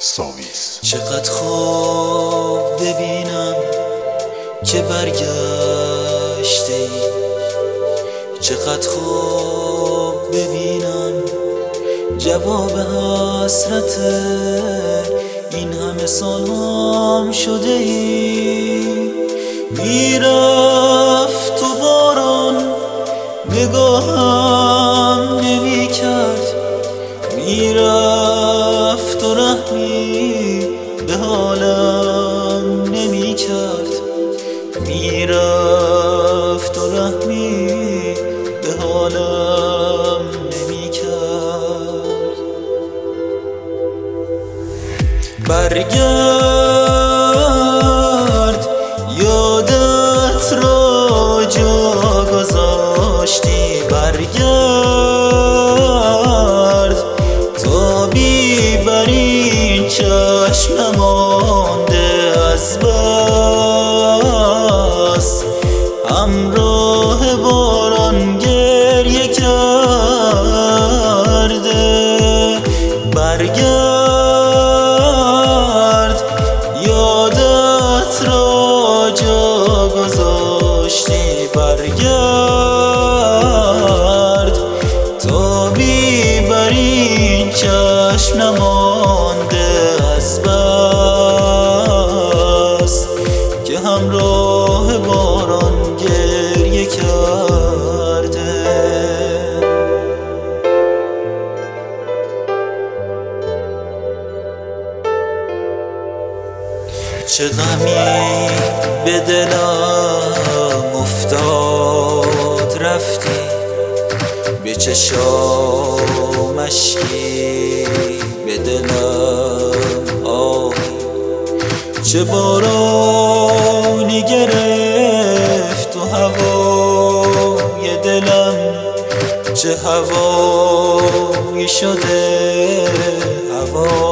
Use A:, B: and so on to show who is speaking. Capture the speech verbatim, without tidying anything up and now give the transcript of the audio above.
A: ساویس.
B: چقدر خواب ببینم که برگشته ای، چقدر خواب ببینم جواب حسرت این همه سالم شده ای. میرفت تو باران نگاهم نمی کرد، میرفت و رحمی به حالم نمی کرد، میرفت و رحمی به حالم نمی کرد. برگرد یادت را جا گذاشتی، برگرد تا بیبری چشم نمانده از بس، همراه باران گریه کرده. برگرد یادت را جا گذاشتی، برگرد تا بیبری چشم نمانده از بس، که همراه باران گریه کرده. چه غمی به دلم افتاد رفتی، به چشام اشکی به دلم آهی. چه بارانی گرفت تو هوای دلم، چه هوایی شده هوا